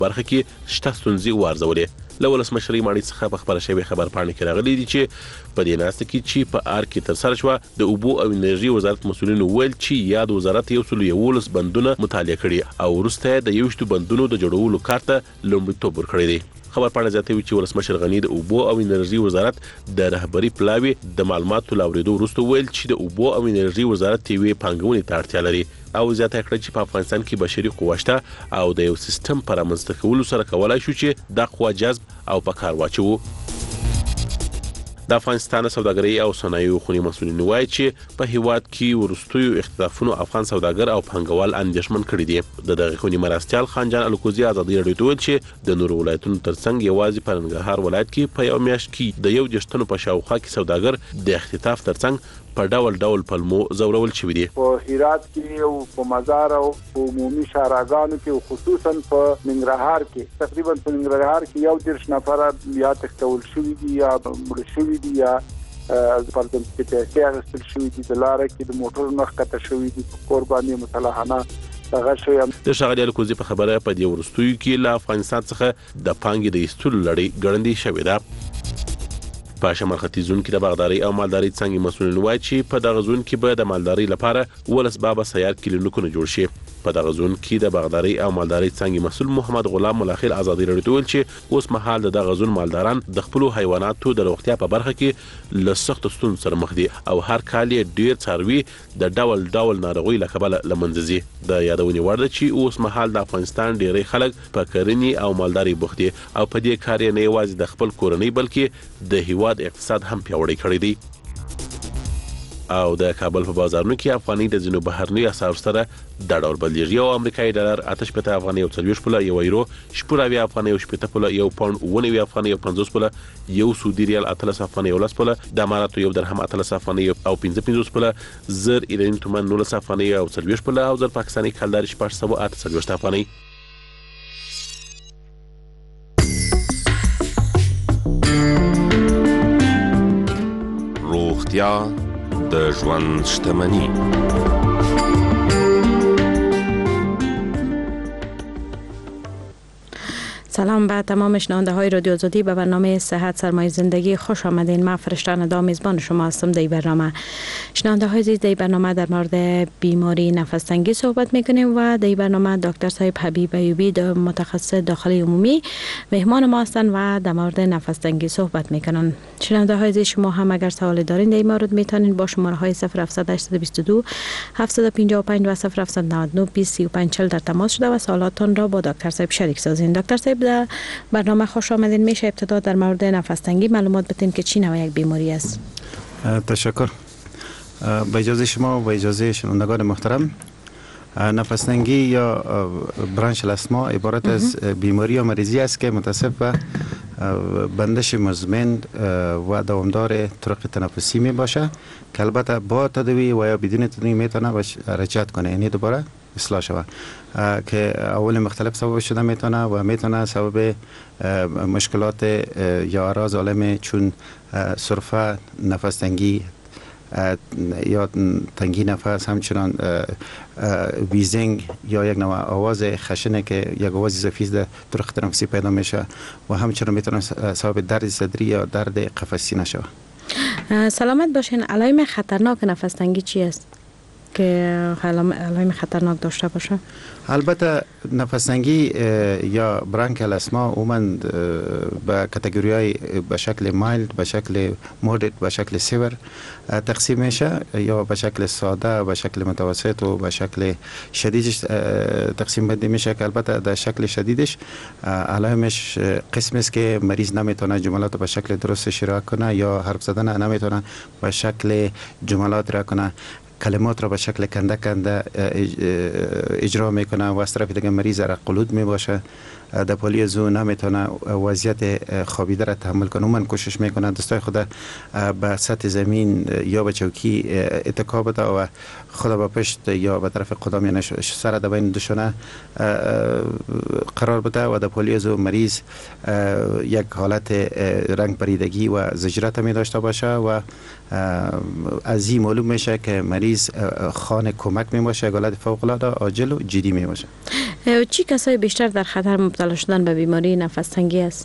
برخه کې شته ستونزې وارزولې. له ولسمشر ماڼۍ څخه په خبره شوی خبر پاڼه کې راغلي دي چې په دې ناسته کې چې په آر کې تر سره شو د اوبو او انرژي وزارت مسولینو ویل چې یاد وزارت یو څلو 11 بندونه مطالعه کړي او وروسته د 11 بندونو د جوړولو کار ته لومړیتوب ورکړی دی. خبر پاڼه زیاتوي چې ولسمشر غنی د اوبو او انرژي وزارت د رهبری پلاوی د معلوماتو لاوریدو وروسته ویل چې د اوبو او انرژي وزارت یوې پانګونې ته اړتیا لري او زیاته کړه چې په افغانستان کې بشري قوه شته او د یو سیستم پر رامنځته کولو سره کولای شو چې د قوه جذب او په کار واچو. د افغانستان سوداګرۍ او صنایعو خونی مسؤلین وایي چې په هیواد کې ورستیو اختلافونو افغان سوداګر او پانګوال اندېښمن کړي دي. د دغه خونی مرستيال خانجان الکوزي ازادي راډیو ته ویل چې د نورو ولایتونو ترڅنګ یوازې په ننګرهار ولایت کې په یو میاشت کې د 11 په شاوخوا کې سوداګر د اختطاف ترڅنګ په ډول پلمو زورول شوی دي. په هرات کې او په مزار او عمومي شاراګانو کې خصوصا په ننګرهار کې تقریبا په ننګرهار کې یو 10 نفر یا تختول شوی دي یا مړ شوی دي یا پرتم کې پیسې اخیستل شوی دي د لارې کې د موټر نخ کته شوی دي قرباني مصالحانه دغه شوی. د شاغلي الکوزي په خبره په دې ورستوي کې له افغانستان څخه د پانګې د ایستلو لړۍ ګړندې شوې ده. په شمال ختیځ زون کې د باغداري او مالداري څنګه مسؤلین وایي چې په دغه زون کې به د مالداري لپاره ولس بابا سیار کلینیکونه جوړ شي. په دغه زون کې د باغداري او مالداري څنګه مسؤل محمد غلام ملاخیل ازادي راډیو ویل چې اوس مهال د دغه زون مالداران د خپل حیواناتو د روغتیا په برخه کې له سخت ستونزو سره مخ دي او هر کال ډیر څاروي د ډول ناروغي له کبله لمنځي. د یادونې وړ ده چې اوس مهال د افغانستان ډیری خلک په کرنې او مالداري بوخت دي او په دې کار نه یوازې د خپل کورنۍ بلکې د هیواد اقتصاد هم پیاوړی کړی دی. او د کابل په بازارونو کې افغاني د زینو بهرنی اسعار سره د ډول بدلیږي او امریکایي ډالر 8 افغاني او 40 پوله یو یورو شپږ افغاني او 8 پوله یو پاوند 9 افغاني او 50 پوله یو سعودي ریال 13 افغاني او 10 پوله د اماراتو یو درهم 13 افغاني او 15 پوله زر ایرانی تومان 9 افغاني او 40 پوله او زر پاکستاني کلدار 848 افغاني. روغتیا د ژوند شتمني. سلام به تمام شنونده های رادیو آزادی. به برنامه صحت سرمایه زندگی خوش آمدین. من فرشته ندا میزبان شما هستم. در برنامه شنونده های عزیز، در برنامه در مورد بیماری نفس تنگی صحبت میکنیم و در برنامه دکتر صاحب حبیب ایوبی متخصص داخلی عمومی مهمان ما هستند و در مورد نفس تنگی صحبت میکنن. شنونده های عزیز، شما هم اگر سوالی دارین در این مورد میتونین با شماره های 0722 755 و 0799 2035 در تماس شده و سوالاتتان را با دکتر صاحب شریک سازین. دکتر صاحب، در برنامه خوش آمدین. میشه ابتدا در مورد نفس تنگی معلومات بدین که چی نوع یک بیماری است؟ تشکر. با اجازه شما و با اجازه شنوندگان محترم، نفس تنگی یا برانش الاسما عبارت از بیماری یا مریضی است که متصف به بندش مزمن و دوامدار طرق تنفسی می باشه که البته با تداوی و یا بدون تداوی میتونه رجعت کنه، یعنی دوباره اصلاح شود که اول مختلف سبب شده میتونه و میتونه سبب مشکلات یا اعراض عالم چون سرفه، نفس تنگی یا تنگی نفس، همچنان ویزینگ یا یک نوع آواز خشنه که یک آواز اضافی در طرق تنفسی پیدا میشه و همچنان میتونه سبب درد صدری یا درد قفس سینه شود. سلامت باشین. علائم خطرناک نفس تنگی چی است که علائم خطرناک داشته باشه؟ البته نفس تنگی یا برانک الاسما عموما به کاتگوری‌های به شکل مایلد، به شکل مودریت، به شکل سیور تقسیم میشه، یا به شکل ساده، به شکل متوسط و به شکل شدیدش تقسیم بندی میشه که البته در شکل شدیدش علائمش قسم است که مریض نمیتونه جملات به شکل درست شروع کنه یا حرف زدن نمیتونه به شکل جملات را کنه، کلمات را به شکل کنده اجرا میکنه و از طرف دیگه مریض را قلود می باشه، در پالی زو نمیتونه وضعیت خوابیده را تحمل کنه. من کوشش میکنه دستای خود به سطح زمین یا به چوکی اتکا بده و خود به پشت یا به طرف قدم، یعنی سر در بین دوشانه قرار بده و در پالی زو مریض یک حالت رنگ پریدگی و زجرت می داشته باشه و از این معلوم میشه که مریض خانه کمک می باشه، حالت فوق العاده عاجل و جدی می باشه. چی کسای بیشتر در خطر مبتلا شدن به بیماری نفس تنگی است؟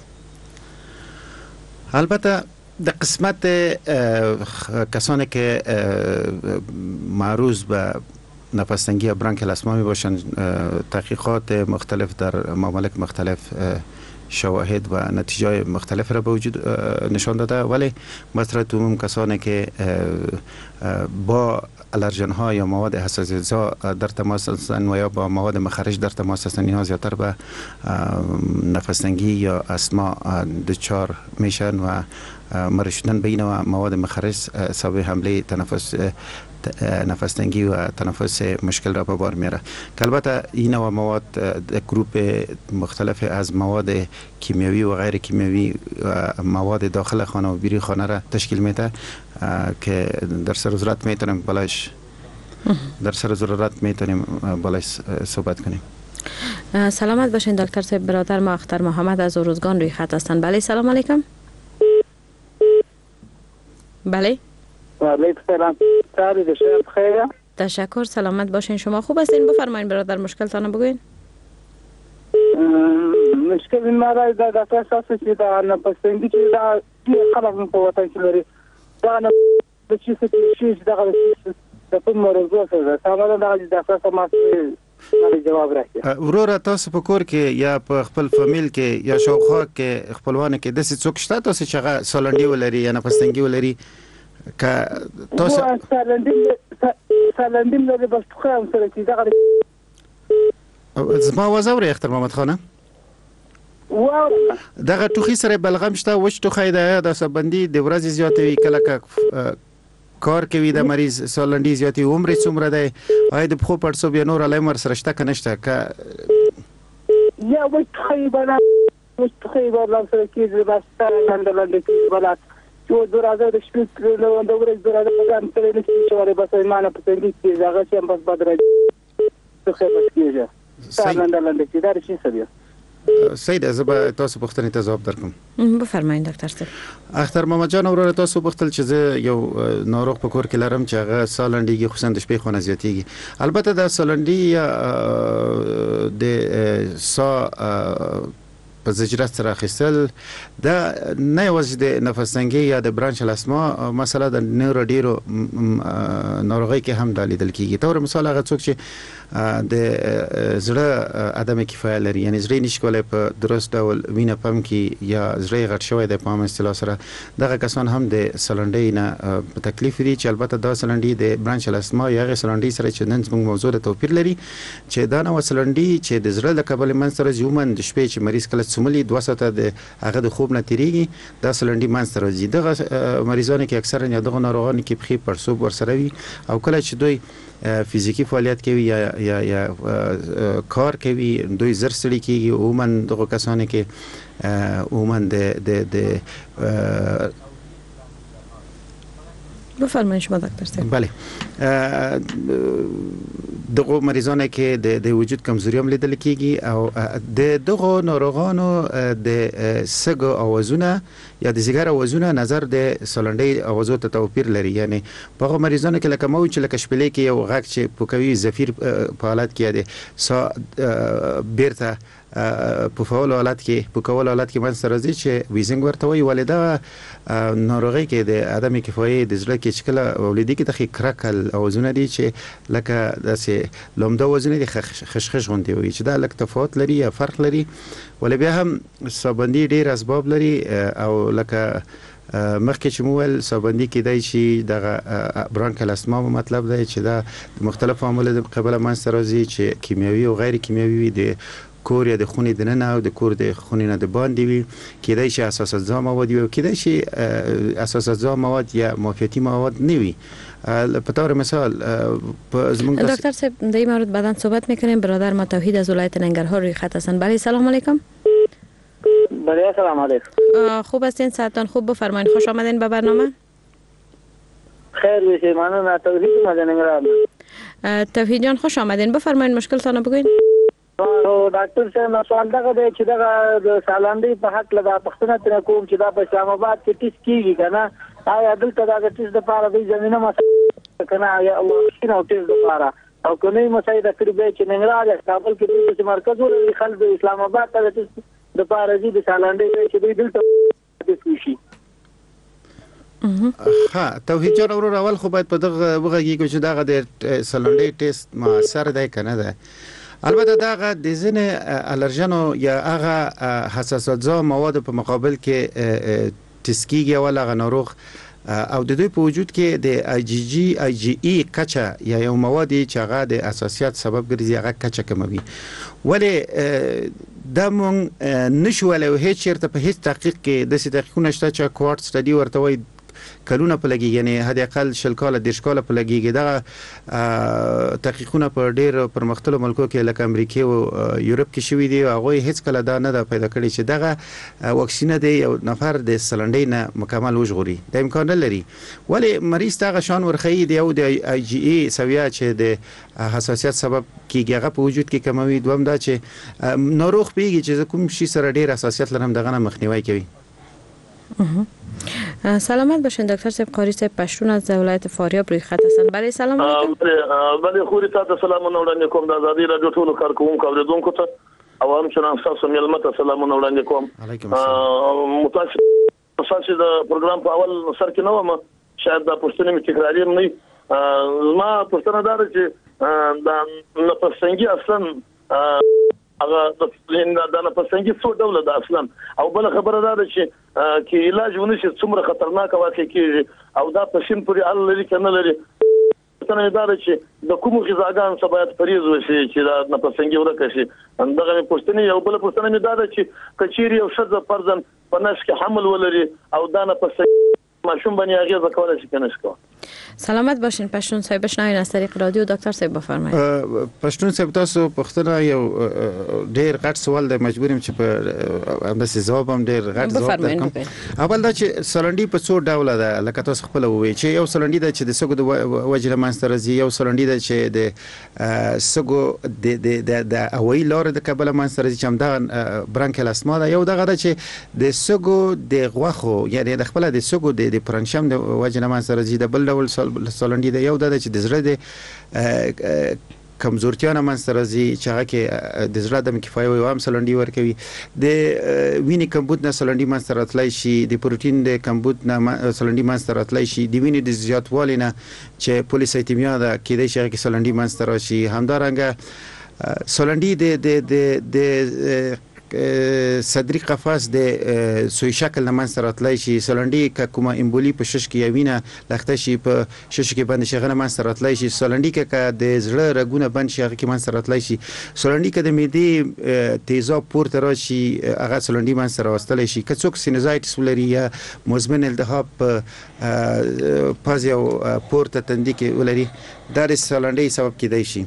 البته در قسمت کسانی که معروض به نفس تنگی یا برانکل اسما می باشند، تحقیقات مختلف در ممالک مختلف شواهد و نتیجه مختلف را به وجود نشان داده، ولی بصورت عموم کسانی که با الرژن ها یا مواد حساسیت در تماس هستند و یا با مواد مخرج در تماس هستند، اینها زیادتر به نفس تنگی یا اسما دچار میشن و مریض شدن به این مواد مخرج سبب حمله نفس تنگی و تنفس مشکل را به بار میاره. که البته این نوع مواد گروپ مختلف از مواد کیمیایی و غیر کیمیایی و مواد داخل خانه و بیرون خانه را تشکیل میده که در سر ضرورت میتونیم بالاش صحبت کنیم. سلامت باشین دکتر صاحب. برادر ما اختر محمد از اروزگان روی خط هستند. بله سلام علیکم. بله و علیکم سلام. ساری شب خیر. تشکر. سلامت باشین. شما خوب هستین؟ بفرمایید برادر مشکلتان بگوین. مشکل این مرا در اساس چې دا نفس تنګي چې دا خلک په وطن کې لري دا نه د چی څه شي دا د کوم موضوع سره سامان دا د اساس ما جواب راکړي. ورور تاسو په کور کې یا په خپل فامیل کې یا شاوخوا کې خپلوان کې د څه څوک شته تاسو چې سالنډي ولري یا نفس تنګي ولري؟ که تاسو سالنډي لري بس خو هم سره چې دا زما وزوري اختر محمد خانه واو دغه ټوخي سره بلغم شته وچ ټوخی د سبندي د ورځې زیاتوي کله کار کوي د مریض سالنډي زیاتي عمر څومره دی آیا د خو پړسو بیا نور علامه سره شته کنه شته که یا وچ ټوخی بلا سره کې بس لاندې کې بلا چې درازه د شپې له د ورځې درازه په ځان سره نه شي چوره بس ایمانه په تنګي کې هغه چې بس بدره څه بس کېږي لاندې کې دا شي سبیا. سید از به تاسو پوښتنې ته جواب درکوم. بفرمایئ ډاکټر صاحب. اختر محمد جان ورور تاسو پوښتل چې زه یو ناروغ په کور کې لرم چې هغه سالنډي خصوصا د شپې خونه زیاتېږي. البته د سالنډي یا د سا په زجرت سره اخیستل دا نه یوازې د نفس تنګي یا د برانکل اسما مسله د نورو ډیرو ناروغۍ کې هم لیدل کیږي. تور مثال هغه څوک چې د زړه عدم کفایت لري، یعنی زړه نشي کولای په درست ډول وینه پمپ کې یا زړه غټ شوی د پام اصطلاح سره دغه کسان هم د سالنډي نه په تکلیف دي چې البته دا سالنډي د برانکل اسما یا سالنډي سره چې نن موږ موضوع د توپیر لري چې دا نو سالنډي چې د زړه د کبل منځ سره یومن د شپې چې مریض کله سملي 2 ساعته د هغه د خوب نه تیریږي دا سالنډي منځ سره راځي. دغه مریضانو کې اکثرا یا دغه ناروغان کې بخي پرسوب ورسره وي او کله چې دوی فزیکی فعالیت کوي یا کار کوي دوی زر سړي کیږي. عموما دغه کسانو کې عموما د بفرمایئ شما دکتر صاحب. بله دغه مریضانو کې د وجود کمزوري هم لیدل کیږي او د دغه ناروغانو د سګو اوازونه یا د زیګر اوازونه نظر د سالنډي اوازو ته توپیر لري. یعنی په هغه مریضانو کې لکه مو چې لکه شپلې کې یو غږ چې پوکوي زفیر په حالت کې دی سا بیرته په فعال حالت کې من سره راځي چې ویزنګ ورته وي ولدا ناروغي کې د عدم کفایت د زړه کې شکل ولیدي کې د کرکل اوازونه دي چې لکه داسې لومده وزن دي خشخش غونډي وي چې دا لکه تفاوت لري یا فرق لري ولې بیا هم سابندي ډیر اسباب لري او لکه مخکې چې مول سابندي کې دی چې د برانکل اسما مطلب دی چې دا مختلف عوامل د قبل من سره راځي چې کیمیاوي او غیر کیمیاوي دي کور یا د خونې د ننه او د کور د خونې نه د باندې وي کېدای شي اساساتزا مواد وي کېدای شي اساساتزا مواد یا معافیتي مواد نه وي. په طور مثال دکتر صاحب در این مورد بعداً صحبت میکنیم. برادر ما توحید از ولایت ننگرهار روی خط هستند. بله سلام علیکم. بله سلام علیکم. خوب هستین؟ صحتتان خوب؟ بفرمایید. خوش آمدین به برنامه. خیر بشه. ممنون. توحید از ننگرهار. توحید جان خوش آمدین. بفرمایید مشکلتان بگوین. ډاکټر صاحب سوال دا دی چې دا د سالنډي په حق لدا پښتنه تر کوم چې دا په اسلام آباد کې ټیس کیږي کنه آیا دلته دا ټیس د پاره د زمينه مسله کنه یا او ټیس د پاره او کني مسایده کړی به چې ننګرهار کابل کې د مرکز ولري خلک اسلام آباد ته د پارځي د سالانډي چې دوی دلته شي. ها توحید جان ورور اول خو باید په دغه وغږیږي چې دغه د سالانډي ټیسټ موثر دی کنه ده. البته دغه د ځینې الرجنو یا هغه حساسیت زا مواد په مقابل کې تسکیږي ولا غ ناروغ او د دوی په وجود کې د آی جی ای کچا یا یو مواد چې هغه د اساسیت سبب ګرځي هغه کچا کموي. ولی دا مونږ نشو له هیڅ چیرته په هیڅ تحقیق کې د سې تحقیقونه شته چې کوارت سټډي ورته وایي کلونه په لګي یعنی حد اقل شل کاله د شکاله په لګيږي دا تحقیقونه په ډېر پرمختللو ملکو کې لکه امریکا او یورپ کې شوې دي او هغه هیڅ کله دا نه پیدا کړی چې دغه واکسینه دی یو نفر د سلنډۍ نه مکمل وژغوري د امکان لري. ولی مریض تاغه شان ورخی دی او د آی جی ای سویا چې د حساسیت سبب کیږي هغه په وجود کې کموي. دوم دا چې ناروغ پیږي چې کوم شي سره ډېر حساسیت لرم دغه نه مخنیوي کوي. سلامت باشین دکتر صاحب. قاری صاحب پشتون از ولایت فاریاب روی خط هستند. برای سلام علیکم. بله خوری تاسو سلامونه وړاندې کوم د آزادي رادیو ټولو کارکوونکو اوریدونکو ته او هم چې تاسو ملمت سلامونه وړاندې کوم. متاسف چې د پروګرام په اول سر کې نو ما شاید دا پښتني می تکراری نه ما پښتنه دار چې د نفسنګي اصلا هغه د نفسنګي څو ډول د اصلا او بل خبره ده چې کې علاج ونشي څومره خطرناک واقع کیږي او دا په شین پورې ال لري کنه لري څنګه دا چې د کوم غذاګان څخه باید پریز وشي چې دا نفسنګي ورکه شي. دغه پښتني یو بل پښتنه می دا چې کچيري او شذ فرزن په نش کې حمل ولري او دا نفسنګي ماشوم باندې هغه ځکول شي کنه شکو. سلامت باشین پشتون صاحب. بشنوین از طریق رادیو دکتر صاحب بفرمایید. پشتون صاحب تاسو پښتنه یو ډیر غټ سوال د مجبوریم چې په همداسې جواب هم ډیر غټ جواب درکوم. اول دا چې سلنډي په څو ډول ده لکه تاسو خپل ووی چې یو سلنډي ده چې د سګو د وجه منځته راځي یو سلنډي ده چې د سګو د اوی لار د کابل منځته راځي چې هم دا برانکل اسما ده. یو دغه ده چې د سګو د غوخو یعنی د خپل د سګو د پرنشم د وجه منځته راځي. د بل ډول سلنډي ده یو ده چې د زړه د کمزورتیا نه منځته راځي چې هغه کې د زړه د کفایي او هم سلنډي ورکوي. د وینې کمبود نه سلنډي منځته راتلای شي. د پروتین د کمبود نه سلنډي منځته راتلای شي. د وینې د زیاتوالي نه چې پولیسایتیمیا ده کېدای شي هغه سلنډي منځته راشي. همدارنګه سلنډي د صدري قفاز د سوی شکل نه منځته راتلای شي. سلنډي که کومه امبولي په شش کې یوینه لخته شي په شش کې باندې شغله منځته راتلای شي. سلنډي که د زړه رګونه بند شي هغه کې منځته راتلای شي. سلنډي که د معدې تیزاب پورته راشي هغه سلنډي منځته راوستلی شي. که څوک سینوزایټس ولري یا مزمن التهاب پاز یو پورته تندي کې ولري دا د سلنډي سبب کېدای شي.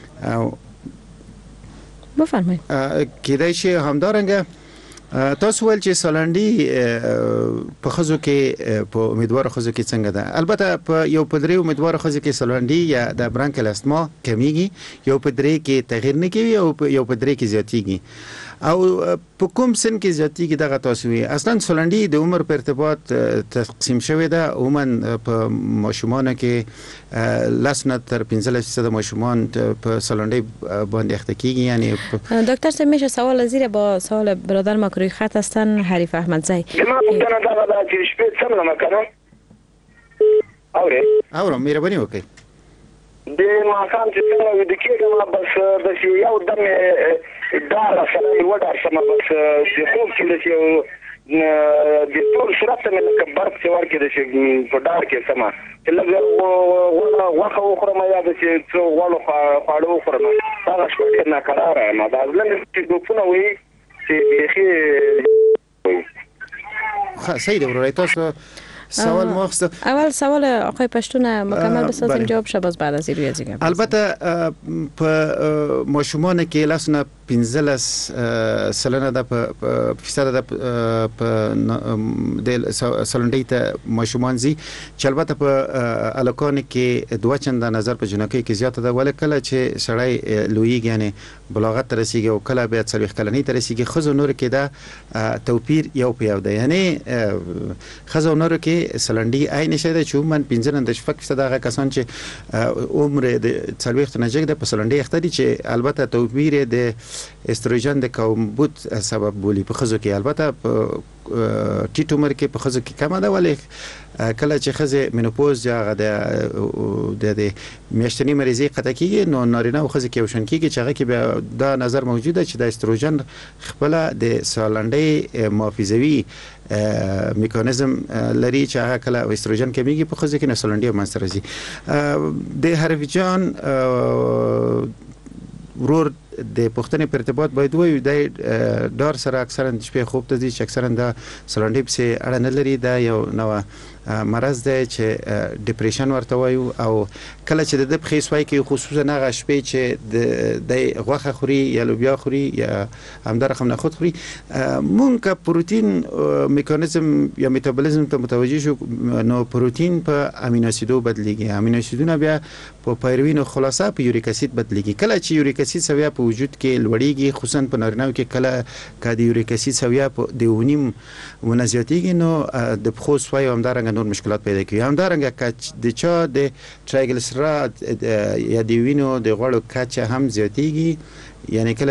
بفرمایئ. کېدای شي همدارنګه تاسو ول چې سلنډي په خزو کې په امیدوار خزو کې څنګه ده. البته په یو په درې امیدوار خزو کې سلنډي یا د برانکل استما کمیږي. یو په درې کې تغیر نه کوي او یو په درې کې زیاتیږي او په کوم سن کې زیاتیږي دغه تاسو وي. اصلا سلنډي د عمر په ارتباط تقسیم شوی ده. عموما په ماشومان کې لسنه تر 15% ماشومان په سلنډي باندې اخته کیږي. یعنی دکتر صاحب میشه سوال زیر با سوال برادر ما روی خط هستن حریف احمدزی. ما ممکنه دا چې شپې څنګه مکنه اورم مهرباني وکړئ. د ماقام چې څنګه د کېږم بس د یو دم دا سره یو ډار سم بس د خوب کې د ټول صورت مې لکه برق چې ورکې د په ډار کې سم چې لږ واخه وخورم یا د چې څو غوړو خواړه وخورم دا شپه ډېر ناقراره یم. دا ځلنه چې ډوپونه وایي چې بیخي صحیح دی ورای تاسو سوال مخصوص. اول سوال آقای پشتون مکمل بسازیم جواب شب از بعد از روی ازیگه. البته په ماشومان کې لاسنه 15 سلنه د فیصد د سلنډي ته ماشومان زی چې البته په الکان کې دوه چنده نظر په جنکې کې زیاته ده ولکه چې سړی لوی یعنی بلاغت رسیږي او کله بیا 40 کلنۍ ته رسیږي خزو نور کې دا توپیر یو په یو ده یعنی خزو نور کې سلنډي عین شه ده چې من 15% دغه کسان چې عمر د 40 نه جګ ده په سلنډي اختري چې البته توپیر د استروجن د کمبود سبب بولی په خزو کې البته ټیټ عمر کې په خزو کې کم ده ولی کله چې خزه مینوپوز یا د میاشتنی مریضي قطع کیږي نو نارینه او خزه کې وشن کیږي چې هغه کې به دا نظر موجوده چې د استروجن خپل د سالنډي محافظوي میکانیزم لري چې هغه کله استروجن کمیږي په خزه کې نه سالنډي منځ راځي د هرویجان ورور د پښتنې په ارتباط باید وي د ډار سره اکثرا شپې خوب ته دي چې اکثرا د سلنډي په اړه نه لري دا یو نو مرض دی چې ډیپریشن ورته وایو او کله چې د بخې سوای کې خصوصا هغه شپې چې د غوخه خوري یا لوبیا خوري یا همدار رقم نه خود خوري مونږه پروتین میکانیزم یا میتابولیزم ته متوجه شو نو پروتین په امینو اسیدو بدلیږي امینو اسیدونه بیا په پیروین خلاصه په یوریک اسید بدلیږي کله چې یوریک اسید سویا په وجود کې لوړیږي خصوصا په نارینه‌و کې کله کدی یوریک اسید سویا په دیونیم ونزیاتیږي نو د بخو سوای همدارنګ نور مشکلات پیدا کوي همدارنګه کچ د چا د ترایګلیسرایډ یا د وینو د غوړو کچ هم زیاتیږي یعنی کله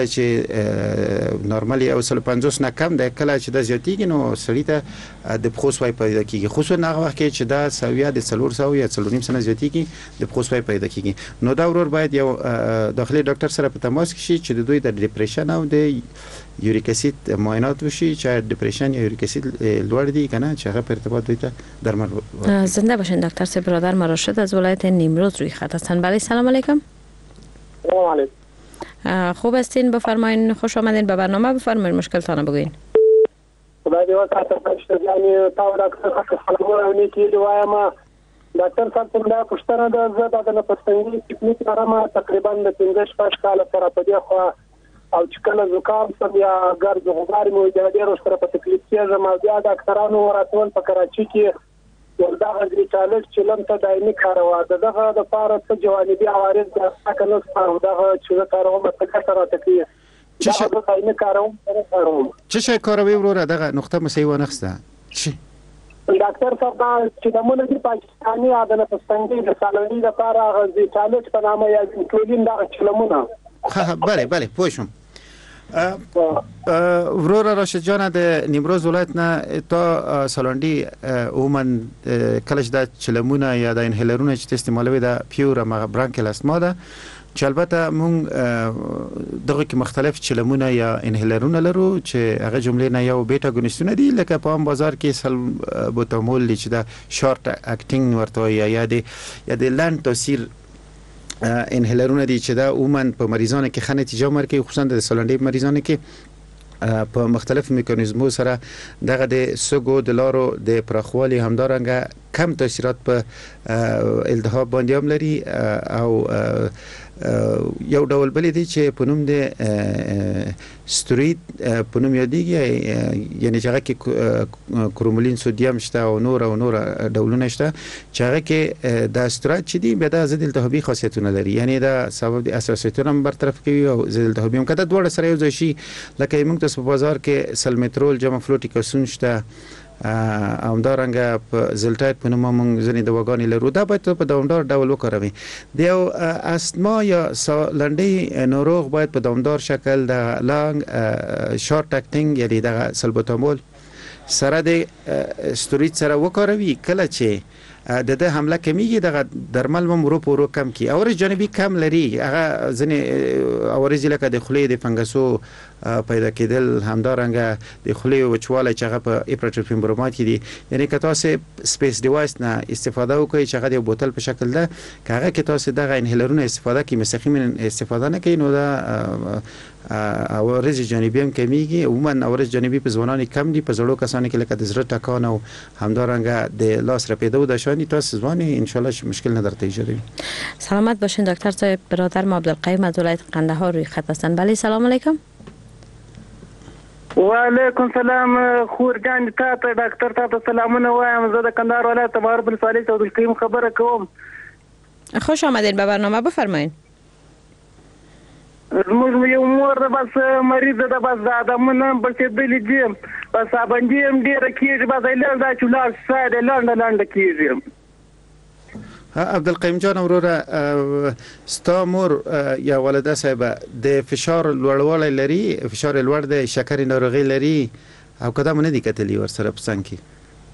چې نورمالي او 150 نه کم ده کله چې د زیاتیږي نو سړی ته د بخوسوي پیدا کیږي خصوصا هغه وخت کې چې دا سویا د 400 یا 4.5 سنه زیاتیږي د بخوسوي پیدا کیږي نو دا ورور باید یو داخلي ډاکټر سره په تماس کې شي چې د دوی د ډیپریشن او د یوریک اسید معاینات وشي چې ډیپریشن یا یوریک اسید لوړ دي کنه چې هغه په ارتباط دوی ته درمل زنده باشین دکتر صاحب برادر مراشد از ولایت نیمروز روی خط هستن بله سلام علیکم سلام علیکم خوب هستین بفرمایین خوش آمدین به برنامه بفرمایین مشکلتان بگوین خدای دې وکړه چې یعنی تاسو راکړه خبرونه کې وایم ډاکټر صاحب څنګه پښتنه د زړه د پښتني ټیکنیک لپاره تقریبا د 15 کال سره په دې خو او چې کله زکام سم یا ګرد غبار مو د ډیرو سره په تکلیف کې ما بیا ډاکټرانو وراتول په کراچي کې وردا غږی چالش چې لم ته دایمي کاروا دغه د پاره څه جوانبي عوارض د اکلس په دغه چې کارو متکه سره تکلیف چې دایمي کارو چې کاروي وروره دغه نقطه مسیوه نخسته چې ډاکټر صاحب چې د مونږ د پاکستاني عادت پښتنګي د سالنډي لپاره غږی چالش په نامه یا ټولین دا چلمونه بله پوشم ورور راشد جان د نیمروز ولایت نه تا سالنډي عموما کلش د چلمونه یا د انهیلرونه چې استعمالوي د پیور برانکل استما ده چې البته مونږ دغه کې مختلف چلمونه یا انهیلرونه لرو چې هغه جملې نه یو بیټا اگونیستونه دي لکه په بازار کې سلبوتامول چې د شارټ اکټینګ ورته یا د لاند تاثیر انهیلرونه دي چې دا عموما په مریضانو کې ښه نتیجه ورکوي خصوصا د سالنډي مریضانو کې په مختلف میکانیزمو سره دغه د سګو د لارو د پراخوالي همدارنګه کم تاثیرات په التهاب باندې هم لري او یو ډول بل دي چې په نوم د ستروید په نوم یادېږي یعنی چې هغه کې کرومولین سودیم شته او نور ډولونه شته چې هغه کې د استروید چې دی به د ضد التهابي خاصیتونه لري یعنی دا سبب د اساسیتونه هم برطرف کوي او ضد التهابي هم کده دوه سره یو ځای شي لکه موږ تاسو په بازار کې سلمیترول جمع فلوټیکاسون شته همدارنګه په زلټایت په نوم موږ ځنې دواګانې لرو دا باید په دوامدار ډول وکاروي د یو استما یا سالنډي ناروغ باید په دوامدار شکل د لانګ شارټ اکټینګ یعنی د سلبوتامول سره د استروید سره وکاروي کله چې د حمله کمیږي د درمل ممرو پورو کم کی او جانبي کم لري هغه ځنې اورز لکه د خولې د فنګسو پیدا کېدل همدارنګه د خولې وچواله چې هغه په اپراتیفیم برومات کې دي یعنی که تاسو سپیس ډیوایس نه استفاده وکړئ چې هغه د بوتل په شکل ده هغه کې تاسو دغه انهیلرونه استفاده کوئ مستقیما استفاده نه کوئ نو دا اورز جانبي هم کمیږي عموما اورز جانبي په ځوانانو کم دي په زړو کسانو کې لکه د زړه ټکان او همدارنګه د لاس رپیدو د شان زبانی تاسو زبانی ان شاء الله مشکل نداره ایجاد. سلامت باشین دکتر صاحب. برادر ما عبدالقیوم از ولایت قندهار روی خط هستند. بله سلام علیکم. و علیکم سلام خورجان ته ډاکټر ته سلامونه وایم. زه د کندهار ولایت تبار بن صالح عبدالقیوم خبره کوم. خوش آمدین به برنامه، بفرمایید. زموږ یو مور بس مریض ده، بس د ادمونه بچېدلې دي، بس ابندي هم ډېره کېږي، بس ایلر دا چې لاړ ساده لنډه کېږي. عبدالقیوم جان وروره، ستا مور یا والده صاحب د فشار لوړوالی لري، فشار لوړ دی، شکر ناروغي لري او قدم نه دي کتلی ورسره په څنګ کې؟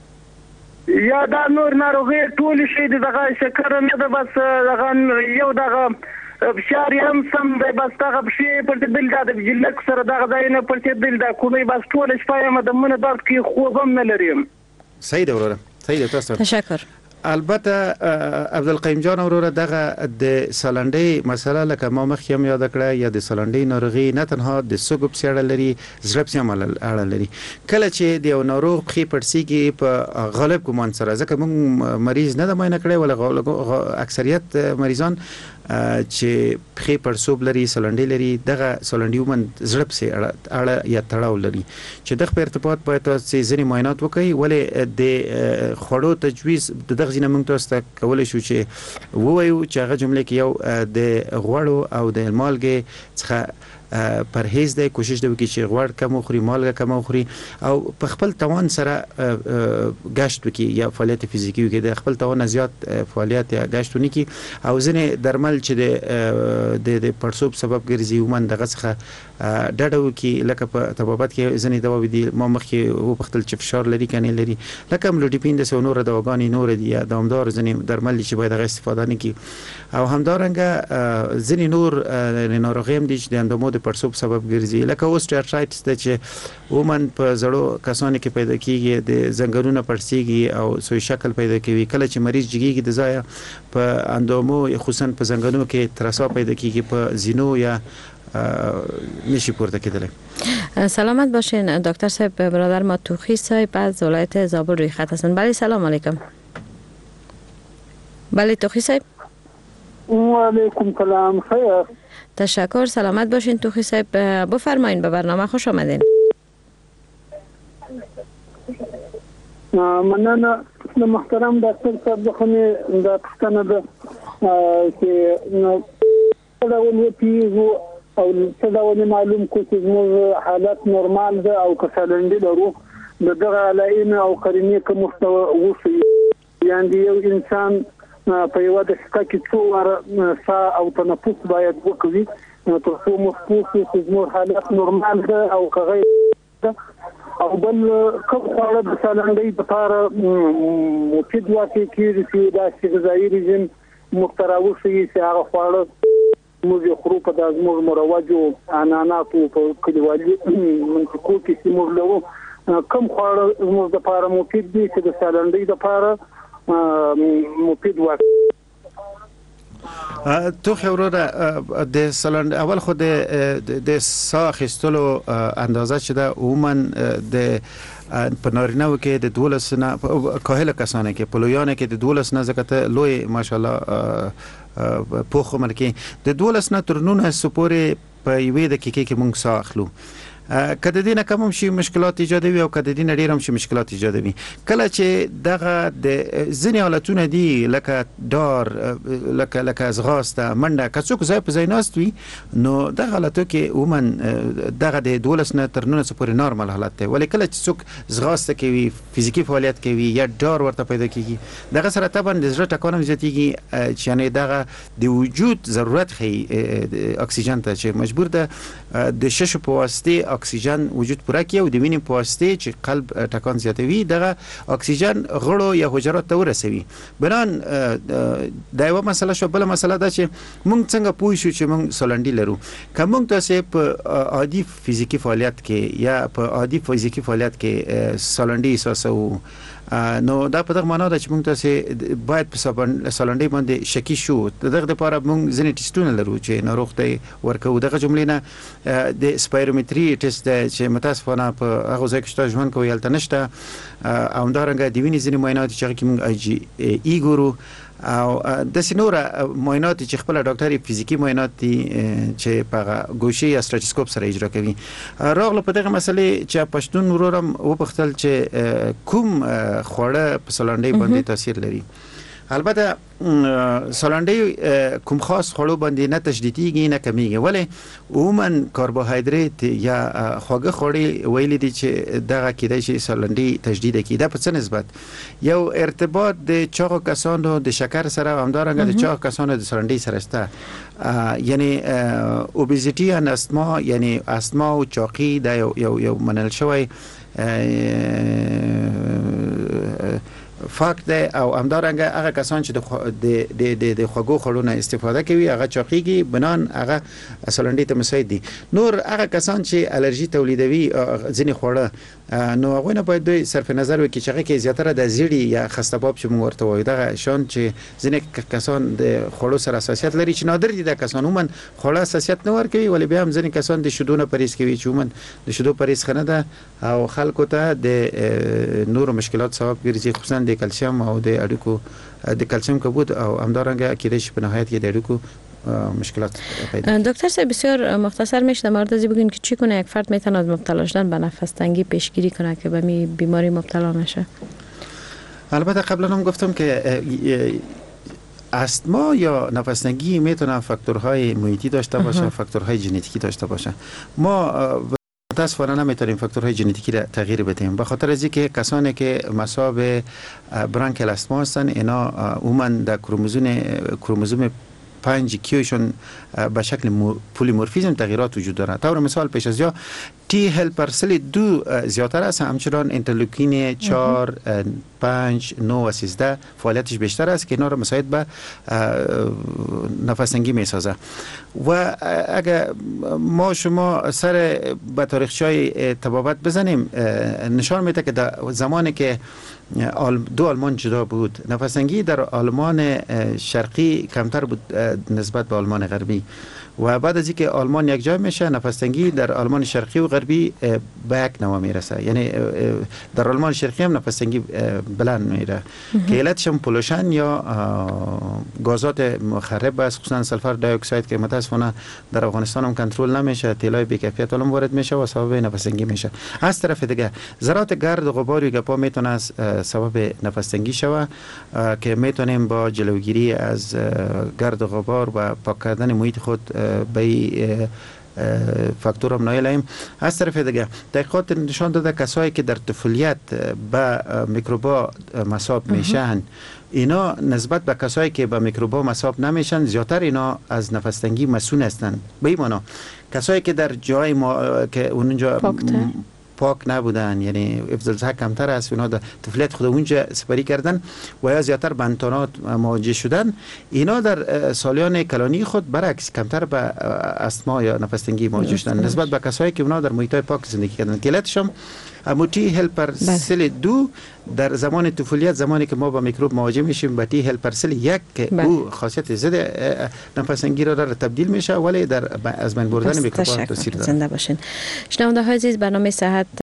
یا دا نور ناروغي ټول شي دغه شکر نه ده، بس دغه یو دغه فشار هم سم دی، بس دغه بشي پر دل د جلک سره دغه ځای نه پر دل د کومې بس ټول شپه هم د مونږ درد کې خوب هم نه لرم. صحیح ده وروره، صحیح ده. تاسو تشکر. البته عبدالقیوم جان وروره دغه د سالنډۍ مسله لکه ما مخکې هم یاد کړه، یا د سالنډۍ ناروغي نه تنها د سږو پسې اړه لري، زړه پسې هم اړه لري. کله چې د یو ناروغ پښې پړسېږي په غالب ګمان سره، ځکه موږ مریض نه ده معاینه کړی، ولی اکثریت مریضان چې پښې پړسوب لري، سالنډۍ لري، دغه سالنډۍ عموما زړه پسې اړه یا تړاو لري، چې دغه په ارتباط باید تاسو ځینې معاینات وکړئ. ولې د خوړو تجویز دغه ځینې موږ تاسو ته کولی شو چې ووایو چې هغه جملې کې یو د غوړو او د مالګې څخه پرهیز دی، کوشش دی وکړي چې غوړ کم وخوري، مالګه کم وخوري، او په خپل توان سره گشت وکړي یا فعالیت فزیکی وکړي، د خپل توان زیات فعالیت یا گشت ونکړي. او ځینې درمل چې د پړسوب سبب ګرځي عموما دغه څخه ډډه وکړي، لکه په طبابت کې ځینې دواوې دي ما مخکې وپوښتل چې فشار لري که نه لري، لکه املوډیپین داسې نور دواګانې نور دي یا دوامدار ځینې درمل دي چې باید هغه استفاده نه کړي. او همدارنګه ځینې نور ناروغۍ هم دي چې د اندامو د پړسوب سبب ګرځي، لکه اوسټیاټرایټس ده چې عموما په زړو کسانو کې پیدا کیږي، د زنګونونه پړسېږي او سوی شکل پیدا کوي. کله چې مریض جګیږي د ځایه په اندامو خصوصا په زنګونو کې ترسا پیدا کیږي، په زینو یا نشي پورته کېدلی. سلامت باشین دکتر صاحب. برادر ما توخی صاحب از ولایت زابل روی خط هستند. بله سلام علیکم. بله توخی صاحب. و علیکم سلام. خیر. تشکر. سلامت باشین توخی صاحب. بفرمایید به برنامه خوش آمدین. مننه محترم دکتر صاحب. خو د پښتنه ده چې دا ولې پیږو او څه ډول معلوم کو چې زموږ حالت نورمال ده او که سالنډي لرو دغه علائم او قرینې کوم مستوى وصي، یعنی یو انسان په یو دقیقه کې څو واره ساه او تنفس باید وکړي تر څو محسوس چې زموږ حالت نورمال ده او که غیر ده. او بل کوم خواړه د سالنډي لپاره مفید واقع کېږي چې دا غذایي رژیم مخترع شي، چې هغه خواړه موږ خورو په د زموږ مروجو اناناتو په کلیوالي منطقو کې چې موږ لرو، کوم خواړه زموږ لپاره مفید دي چې د سالنډۍ لپاره مفید واقع. تو خبره د سالنډ اول خو د ساه اخیستلو اندازه چې ده عموما د په نارینه‌و کې د 12 نه کاهل کسانو کې په لویانو کې د 12 نه زکه لوی ماشاءالله په عمر کې د 12 نه تر 19 پورې په یوې دقیقې کې موږ ساه اخلو. کله د دې کوم شي مشکلات ایجادوي او کله د دې ډیر هم شي مشکلات ایجادوي. کله چې دغه د ځینې حالتونه دي لکه دار لکه ازغاسته منډه کڅوک ځای په ځای ناست وي، نو دغه حالتو کې عموما دغه د 12 نه تر 19 پورې نارمل حالت دی. ولی کله چې څوک ازغاسته کوي، فزیکی فعالیت کوي یا دار ورته پیدا کیږي، دغه سره طبعا د زړه ټکان زیاتیږي، چې یعنی دغه د وجود ضرورت خي اکسیجن ته چې مجبور ده د شش په واسطه اکسیجن وجود پوره کوي او د وینې په واسطه چې قلب ټکان زیاتوي دغه اکسیجن غړو یا حجرات ته ورسوي. بنان دا یو مسله شو. بل مسله دا چې موږ څنګه پوه شو چې موږ سالنډي لرو. که موږ تاسو په عادي فزیکی فعالیت کې یا په عادي فزیکی فعالیت کې سالنډي احساسو نو دا په دغه معنا ده چې موږ تاسو باید په سالنډي باندې شکی شو. دغه لپاره موږ ځینې ټیسټونه لرو چې ناروغ ته ورکو. دغه جملې نه د سپایرومتري ټیسټ چې متاسفانه په هغه ځای کې شته ژوند کوي هلته نشته، او همدارنګه د وینې ځینې معاینات چې هغه کې موږ آی جی ای ګورو، او د سينوره معاینات چې خپل ډاکټري فزیکی معاینات دي چې په ګوشي یا سټاتسکوپ سره اجرا کوي. راغله په دغه مسلې چې پښتون ورورم وپختل چې کوم خوړه په سالنډي باندې تاثیر لري. البته سالنډي کوم خاص خوړو باندې نه تشدیديږي نه کمیږي، ولی عموما کاربوهایدریت یا خواږه خوړې ویل دي چې دغه کېدای شي سالنډي تشدید کړي. دا په څه نسبت یو ارتباط د چاغو کسانو د شکر سره همدارنګه د چاغو کسانو د سالنډي سره شته، یعنی اوبیزیتی ان استما، یعنی استما او چاقی دا یو منل شوی فاکت ده، او همدارنګه هغه کسان چې د خوږو خوړو نه استفاده کوي هغه چاقیږي، بنان هغه سالنډي ته مساعد دي. نور هغه کسان چې الرجی تولیدوي ځینې خوړه، نو هغه نه باید دوی صرف نظر وکړي چې هغه کې زیاتره د زیړی یا خسته‌باب چې موږ ورته وایو دغه شان چې ځینې کسان د خوړو سره حساسیت لري، چې نادر دي د کسان عموما خوړه حساسیت نه ور کوي، ولی بیا هم ځینې کسان د شیدونه پریز کوي چې عموما د شیدو پریز خنه ده او خلکو ته د نور مشکلات سبب ګرځي، خصوصا د کلسیم او د اډوکو د کلسیم کمبود او همدارنګه کېدای شي په نهایت کې د اډوکو مشکلات پیدا. دکتر صاحب بسیار مختصر میشه در مورد بگین که چی کنه یک فرد میتونه از مبتلا شدن به نفس تنگی پیشگیری کنه که به می بیماری مبتلا نشه؟ البته قبلا هم گفتم که استما یا نفس تنگی میتونه فاکتورهای محیطی داشته باشه، فاکتورهای ژنتیکی داشته باشه. ما متاسفانه نمیتونیم فاکتورهای ژنتیکی را تغییر بدیم، به خاطر از اینکه کسانی که مصاب برانکل استما هستن اینا عموما در کروموزوم 5 کیوشون به شکل پولیمورفیزم تغییرات وجود داره. طور مثال پیش از یا تی هلپر سل 2 زیادتر است، همچنان اینترلوکین 4 5 9 و 13 فعالیتش بیشتر است که اینا رو مساعد به نفس تنگی میسازه. و اگر ما شما سر به تاریخچه‌های طبابت بزنیم نشان میده که در زمانی که دو آلمان جدا بود، نفس تنگی در آلمان شرقی کمتر بود نسبت به آلمان غربی، و بعد از اینکه آلمان یک جای میشه نفس تنگی در آلمان شرقی و غربی به یک نوع میرسه، یعنی در آلمان شرقی هم نفس تنگی بلند میره که علتش هم پولوشن یا گازات مخرب است، خصوصا سلفر دی اکساید که متاسفانه در افغانستان هم کنترل نمیشه، تیلای بی‌کیفیت هم وارد میشه و سبب نفس تنگی میشه. از طرف دیگه ذرات گرد و غبار گپا میتونه از سبب نفس تنگی شوه که میتونیم با جلوگیری از گرد و غبار و پاک کردن محیط خود به فاکتور هم نایلیم. از طرف دیگه تحقیقات نشان داده کسایی که در طفولیت به میکروبا مصاب میشن اینا نسبت به کسایی که به میکروبا مصاب نمیشن زیاتر اینا از نفس تنگی مسئول هستند. به این معنا کسایی که در جای که اونجا پاک نبودن، یعنی افزالزه کمتر است، اونا در طفولیت خود اونجا سپری کردن و یا زیادتر با امتحانات مواجه شدن، اینا در سالیان کلانی خود برعکس کمتر به استما یا نفس تنگی مواجه شدن نسبت به کسایی که اونا در محیط پاک زندگی کردن. علتش هم تی هلپر سل 2 در زمان طفولیت، زمانی که ما با میکروب مواجه میشیم به تی هلپر سل 1 که او خاصیت ضد نفس تنگی را تبدیل میشه، ولی در از بین بردن میکروب تاثیر داره. زنده باشین. شنونده های عزیز، برنامه صحت